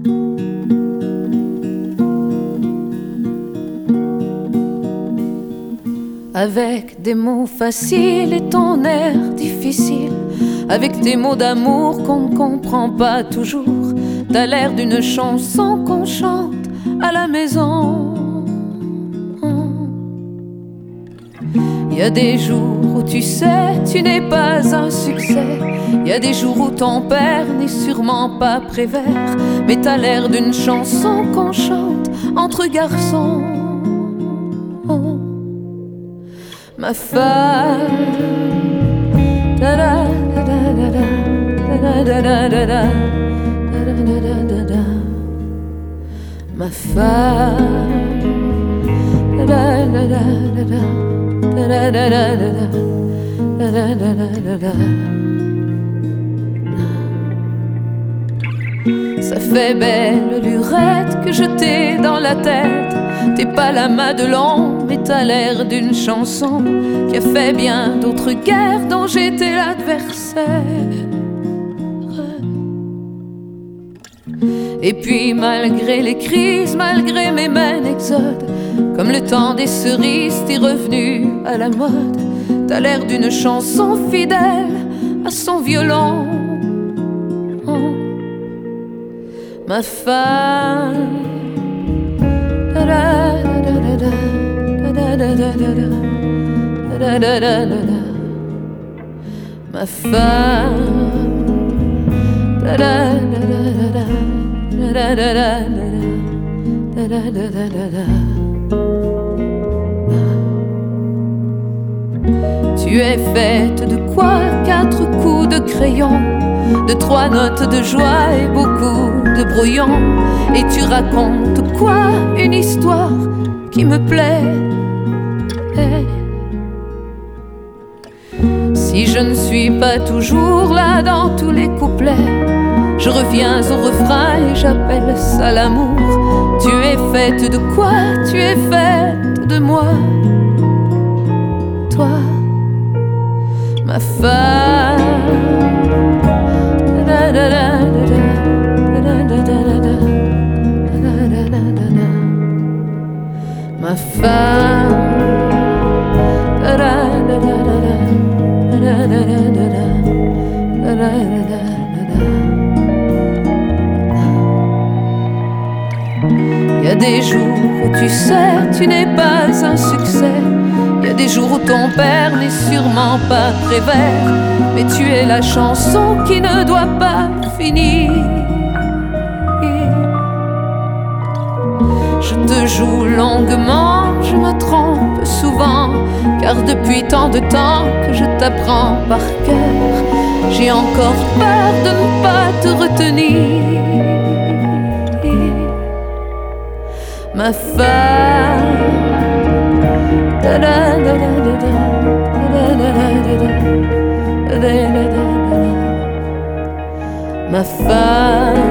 Avec des mots faciles et ton air difficile, avec tes mots d'amour qu'on ne comprend pas toujours, t'as l'air d'une chanson qu'on chante à la maison. Il y a des jours où tu sais, tu n'es pas un succès. Il y a des jours où ton père n'est sûrement pas Prévert, mais t'as l'air d'une chanson qu'on chante entre garçons. Ma femme, da da da da da da da da da da. Ma femme, da da da da da da da da da da. Ça fait belle lurette que je t'ai dans la tête. T'es pas la Madelon, mais t'as l'air d'une chanson qui a fait bien d'autres guerres dont j'étais l'adversaire. Et puis malgré les crises, malgré mes mains exodes, comme le temps des cerises, t'es revenu à la mode. T'as l'air d'une chanson fidèle à son violon. Ma femme, da da da da da da da da da da da. Ma femme, da da da da da da da da da da da da. Tu es faite de quoi? 4 coups de crayon, de 3 notes de joie et beaucoup de brouillon. Et tu racontes quoi? Une histoire qui me plaît. Si je ne suis pas toujours là dans tous les couplets, je reviens au refrain et j'appelle ça l'amour. Tu es faite de quoi? Tu es faite de moi. Toi, ma femme, da da da da da da da da. Ma femme, da da da da da da da da da da. Il y a des jours où tu sais, tu n'es pas un succès. Il y a des jours où ton père n'est sûrement pas Prévert, mais tu es la chanson qui ne doit pas finir. Je te joue longuement, je me trompe souvent, car depuis tant de temps que je t'apprends par cœur, j'ai encore peur de ne pas te retenir. Ma femme, da da da da da da da da da da. Ma femme,